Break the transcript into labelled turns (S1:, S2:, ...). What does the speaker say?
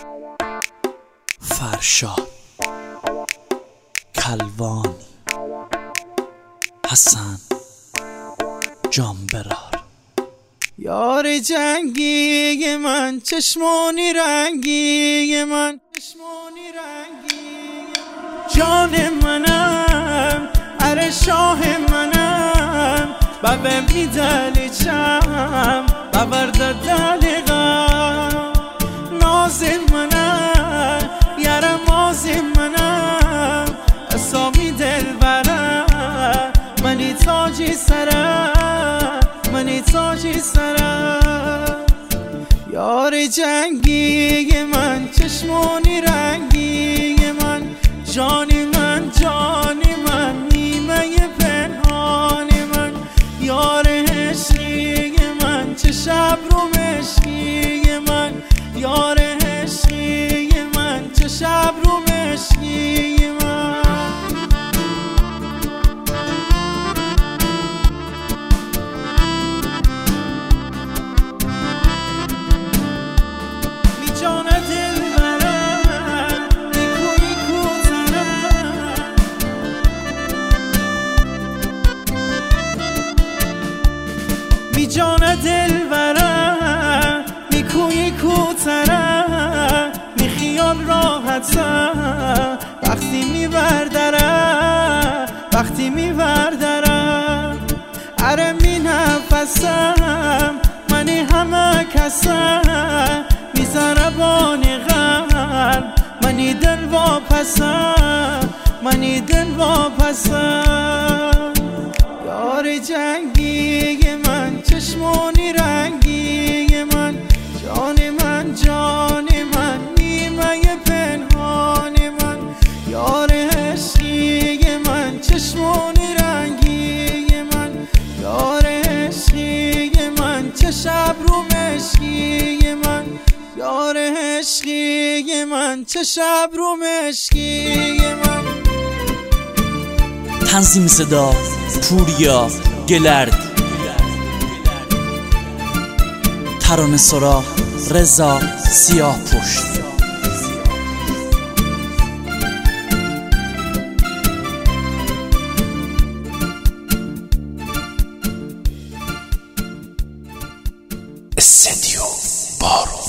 S1: فرشاد، کلوانی، حسن جانبرار.
S2: یار جنگی من، چشمانی رنگی من، جان منم، اره شاه منم، ببه میدلی چم ببرد دلغم. ناز منم، یاره ماز منم، اسامی دل برم، منی تاجی سرم، منی تاجی سرم. یار جنگی من، چشمانی رنگی من، جانی من، جانی من، نیمه پنهانی من. یار عشقی من، چه شب رو مشکی من، یار عشقی من، چه شب رو مشکی من. می جان دل برم، نیکوی کوترم، می جان دل برم، نیکوی کوترم، می خیال راحتم، وقتی می بردرم، وقتی می بردرم. اره می نفسم، منی همه کسم، می زربانی غم، منی دل واپسم، منی دل واپسم. یار جنگی من، چشمانی رنگی من، جان من، جان من، نیمه پنهان من. یار عشقی من، چشمانی رنگی من، یار عشقی من، چه شب رو مشکی من، یار عشقی من، چه شب رو مشکی من.
S1: تنظیم صدا پوریا گلرد، ترانه سرا رضا سیاه پشت. استدیو بارو.